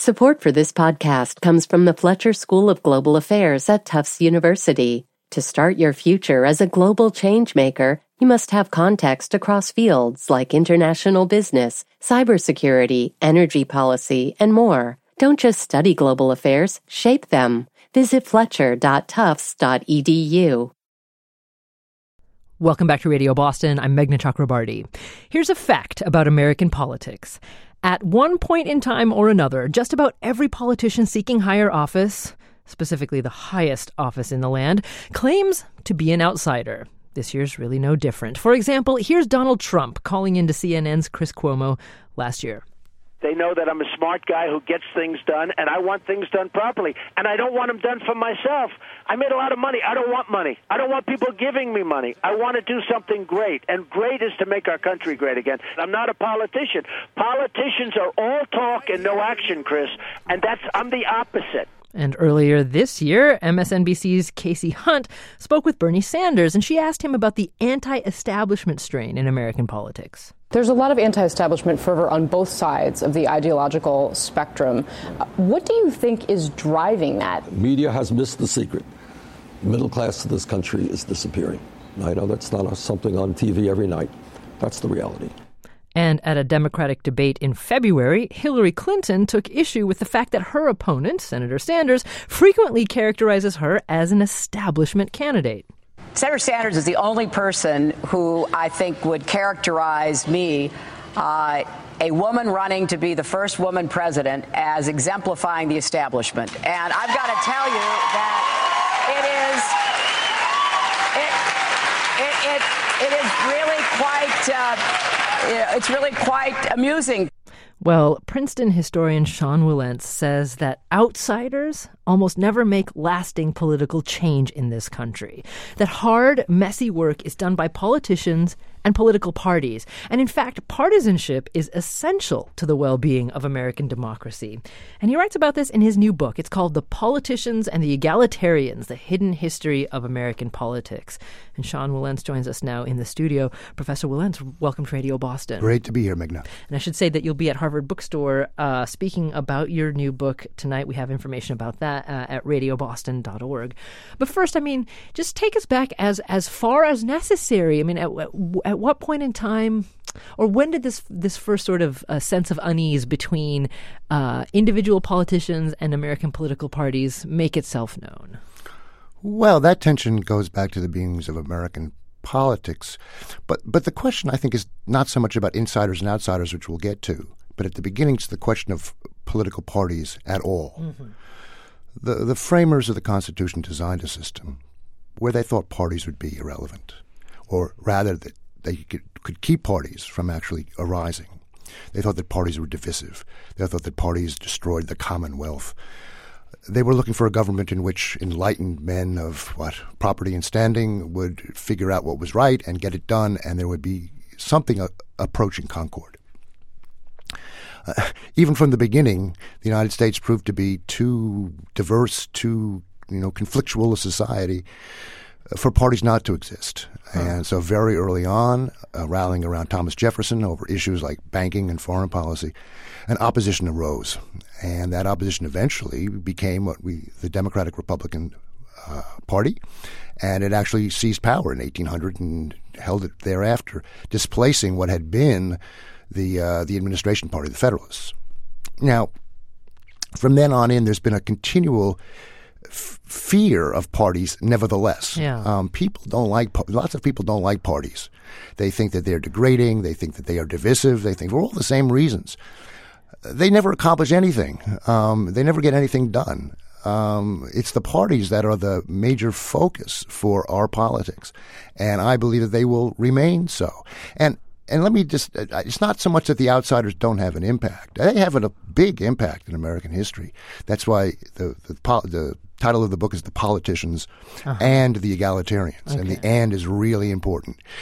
Support for this podcast comes from the Fletcher School of Global Affairs at Tufts University. To start your future as a global changemaker, you must have context across fields like international business, cybersecurity, energy policy, and more. Don't just study global affairs, shape them. Visit fletcher.tufts.edu. Welcome back to Radio Boston. I'm Meghna Chakrabarti. Here's a fact about American politics. At one point in time or another, just about every politician seeking higher office, specifically the highest office in the land, claims to be an outsider. This year's really no different. For example, here's Donald Trump calling into CNN's Chris Cuomo last year. They know that I'm a smart guy who gets things done, and I want things done properly. And I don't want them done for myself. I made a lot of money. I don't want money. I don't want people giving me money. I want to do something great, and great is to make our country great again. I'm not a politician. Politicians are all talk and no action, Chris, and I'm the opposite. And earlier this year, MSNBC's Casey Hunt spoke with Bernie Sanders, and she asked him about the anti-establishment strain in American politics. There's a lot of anti-establishment fervor on both sides of the ideological spectrum. What do you think is driving that? Media has missed the secret. The middle class of this country is disappearing. I know that's not something on TV every night. That's the reality. And at a Democratic debate in February, Hillary Clinton took issue with the fact that her opponent, Senator Sanders, frequently characterizes her as an establishment candidate. Senator Sanders is the only person who I think would characterize me, a woman running to be the first woman president, as exemplifying the establishment. And I've got to tell you that it's really quite amusing. Well, Princeton historian Sean Wilentz says that outsiders almost never make lasting political change in this country. That hard, messy work is done by politicians and political parties. And in fact, partisanship is essential to the well-being of American democracy. And he writes about this in his new book. It's called The Politicians and the Egalitarians, The Hidden History of American Politics. And Sean Wilentz joins us now in the studio. Professor Wilentz, welcome to Radio Boston. Great to be here, Meghna. And I should say that you'll be at Harvard Bookstore speaking about your new book tonight. We have information about that at radioboston.org. But first, just take us back as far as necessary. At what point in time, or when did this first sort of sense of unease between individual politicians and American political parties make itself known? Well, that tension goes back to the beginnings of American politics. But the question, I think, is not so much about insiders and outsiders, which we'll get to, but at the beginning it's the question of political parties at all. Mm-hmm. The framers of the Constitution designed a system where they thought parties would be irrelevant, or rather that they could keep parties from actually arising. They thought that parties were divisive. They thought that parties destroyed the commonwealth. They were looking for a government in which enlightened men of property and standing would figure out what was right and get it done, and there would be something approaching concord. Even from the beginning, the United States proved to be too diverse, too conflictual a society for parties not to exist. And so very early on, rallying around Thomas Jefferson over issues like banking and foreign policy, an opposition arose. And that opposition eventually became the Democratic Republican Party. And it actually seized power in 1800 and held it thereafter, displacing what had been the administration party, the Federalists. Now, from then on in, there's been a continual fear of parties, nevertheless. Yeah. Lots of people don't like parties. They think that they're degrading. They think that they are divisive. They think for all the same reasons. They never accomplish anything. They never get anything done. It's the parties that are the major focus for our politics. And I believe that they will remain so. And let me just, it's not so much that the outsiders don't have an impact. They have a big impact in American history. That's why the title of the book is The Politicians and the Egalitarians. Okay. And the "and" is really important.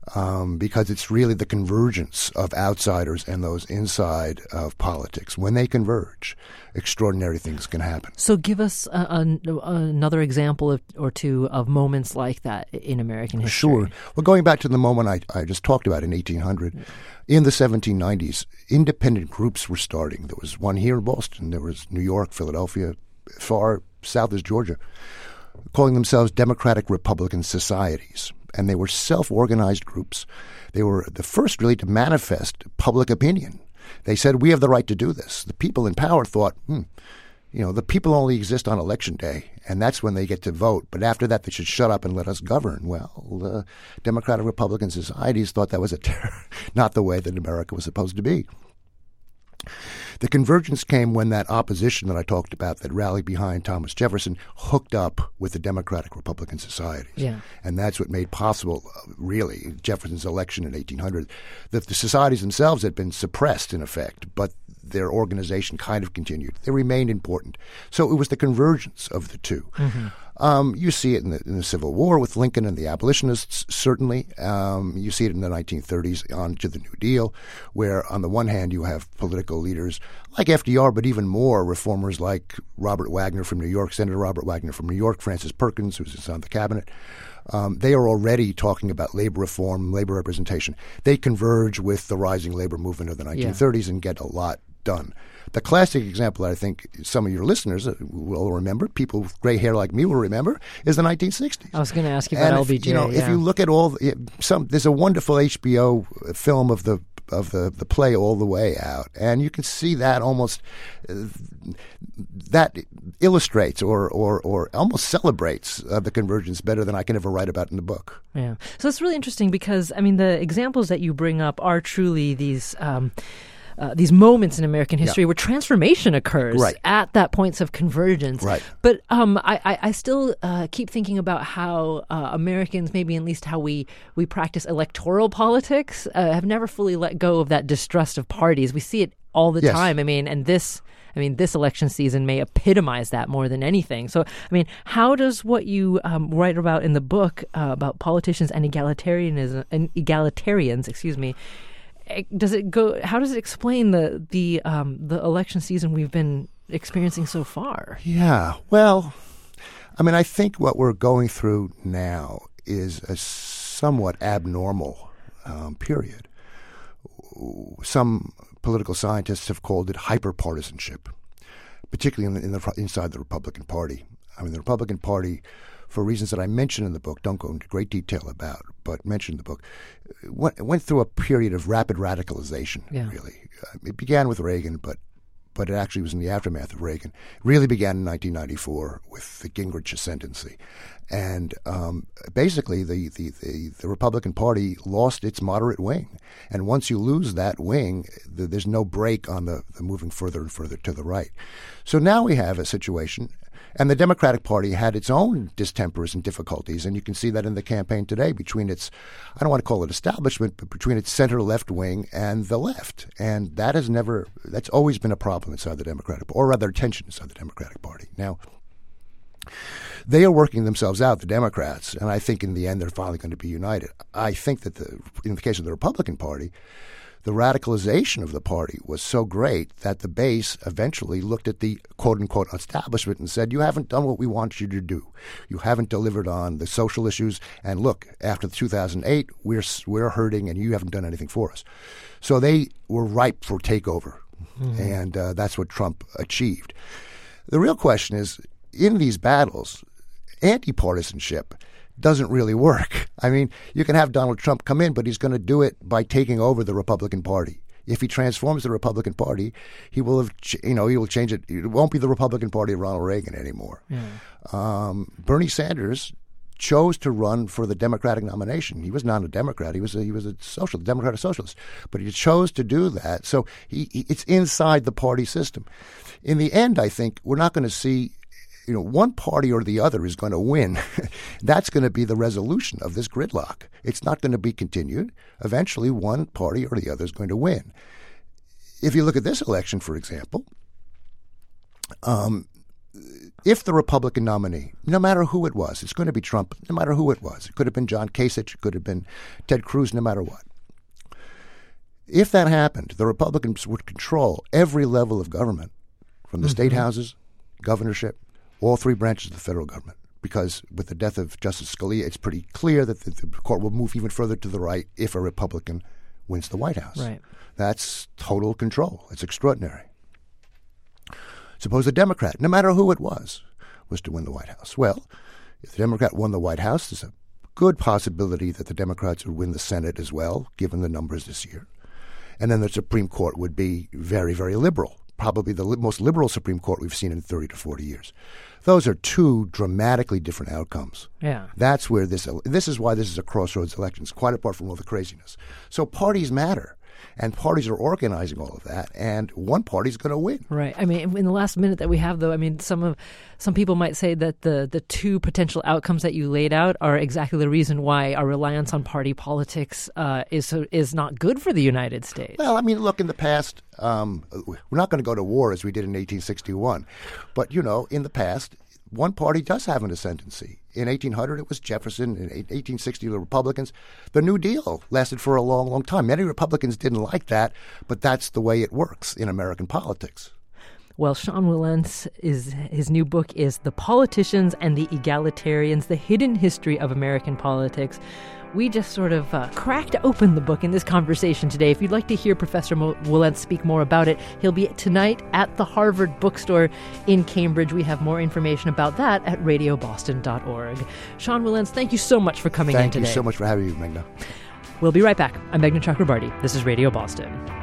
because it's really the convergence of outsiders and those inside of politics. When they converge, extraordinary things can happen. So give us another example or two of moments like that in American history. Sure. Well, going back to the moment I just talked about in 1800, in the 1790s, independent groups were starting. There was one here in Boston. There was New York, Philadelphia, far south is Georgia, calling themselves Democratic Republican Societies. And they were self-organized groups. They were the first really to manifest public opinion. They said, we have the right to do this. The people in power thought, the people only exist on election day, and that's when they get to vote. But after that, they should shut up and let us govern. Well, the Democratic Republican Societies thought that was not the way that America was supposed to be. The convergence came when that opposition that I talked about that rallied behind Thomas Jefferson hooked up with the Democratic Republican Societies. Yeah. And that's what made possible, really, Jefferson's election in 1800. The societies themselves had been suppressed, in effect, but their organization kind of continued. They remained important. So it was the convergence of the two. Mm-hmm. You see it in the Civil War with Lincoln and the abolitionists, certainly. You see it in the 1930s on to the New Deal, where on the one hand you have political leaders like FDR, but even more reformers like Robert Wagner from New York, Senator Robert Wagner from New York, Francis Perkins, who's on the cabinet. They are already talking about labor reform, labor representation. They converge with the rising labor movement of the 1930s and get a lot done. The classic example that I think some of your listeners will remember, people with gray hair like me will remember, is the 1960s. I was going to ask you about LBJ. If you look at there's a wonderful HBO film of the play All the Way Out, and you can see that almost that illustrates or almost celebrates the convergence better than I can ever write about in the book. Yeah, so it's really interesting because the examples that you bring up are truly these moments in American history where transformation occurs at that points of convergence. Right. But I still keep thinking about how Americans, maybe at least how we practice electoral politics, have never fully let go of that distrust of parties. We see it all the time. This election season may epitomize that more than anything. So, how does what you write about in the book about politicians and egalitarians, how does it explain the election season we've been experiencing so far? Yeah, well, I think what we're going through now is a somewhat abnormal period. Some political scientists have called it hyperpartisanship, particularly inside the Republican Party. The Republican Party, for reasons that I mention in the book, don't go into great detail about, but mention in the book, went through a period of rapid radicalization, really. It began with Reagan, but it actually was in the aftermath of Reagan. It really began in 1994 with the Gingrich ascendancy. And basically, the Republican Party lost its moderate wing. And once you lose that wing, there's no break on the moving further and further to the right. So now we have a situation. And the Democratic Party had its own distempers and difficulties, and you can see that in the campaign today between its, I don't want to call it establishment, but between its center-left wing and the left. And that's always been a problem inside the Democratic Party, or rather tension inside the Democratic Party. Now, they are working themselves out, the Democrats, and I think in the end they're finally going to be united. I think that in the case of the Republican Party, the radicalization of the party was so great that the base eventually looked at the quote-unquote establishment and said, you haven't done what we want you to do. You haven't delivered on the social issues. And look, after 2008, we're hurting and you haven't done anything for us. So they were ripe for takeover. Mm-hmm. And that's what Trump achieved. The real question is, in these battles, anti-partisanship doesn't really work. You can have Donald Trump come in, but he's going to do it by taking over the Republican Party. If he transforms the Republican Party, he will change it. It won't be the Republican Party of Ronald Reagan anymore. Yeah. Bernie Sanders chose to run for the Democratic nomination. He was not a Democrat. He was a social, Democratic socialist. But he chose to do that. So it's inside the party system. In the end, I think we're not going to see one party or the other is going to win. That's going to be the resolution of this gridlock. It's not going to be continued. Eventually, one party or the other is going to win. If you look at this election, for example, if the Republican nominee, no matter who it was, it's going to be Trump, no matter who it was. It could have been John Kasich, it could have been Ted Cruz, no matter what. If that happened, the Republicans would control every level of government, from the state houses, governorship, all three branches of the federal government. Because with the death of Justice Scalia, it's pretty clear that the court will move even further to the right if a Republican wins the White House. Right. That's total control. It's extraordinary. Suppose a Democrat, no matter who it was to win the White House. Well, if the Democrat won the White House, there's a good possibility that the Democrats would win the Senate as well, given the numbers this year. And then the Supreme Court would be very, very liberal, probably the most liberal Supreme Court we've seen in 30 to 40 years. Those are two dramatically different outcomes. Yeah. That's where this is why this is a crossroads election, quite apart from all the craziness. So parties matter. And parties are organizing all of that, and one party's going to win. Right. I mean, in the last minute that we have, though, I mean, some people might say that the two potential outcomes that you laid out are exactly the reason why our reliance on party politics is not good for the United States. Well, I mean, look, in the past, we're not going to go to war as we did in 1861, but in the past, one party does have an ascendancy. In 1800, it was Jefferson. In 1860, the Republicans. The New Deal lasted for a long, long time. Many Republicans didn't like that, but that's the way it works in American politics. Well, Sean Wilentz, his new book is The Politicians and the Egalitarians, The Hidden History of American Politics. We just sort of cracked open the book in this conversation today. If you'd like to hear Professor Wilentz speak more about it, he'll be tonight at the Harvard Bookstore in Cambridge. We have more information about that at radioboston.org. Sean Wilentz, thank you so much for coming in today. Thank you so much for having me, Meghna. We'll be right back. I'm Meghna Chakrabarti. This is Radio Boston.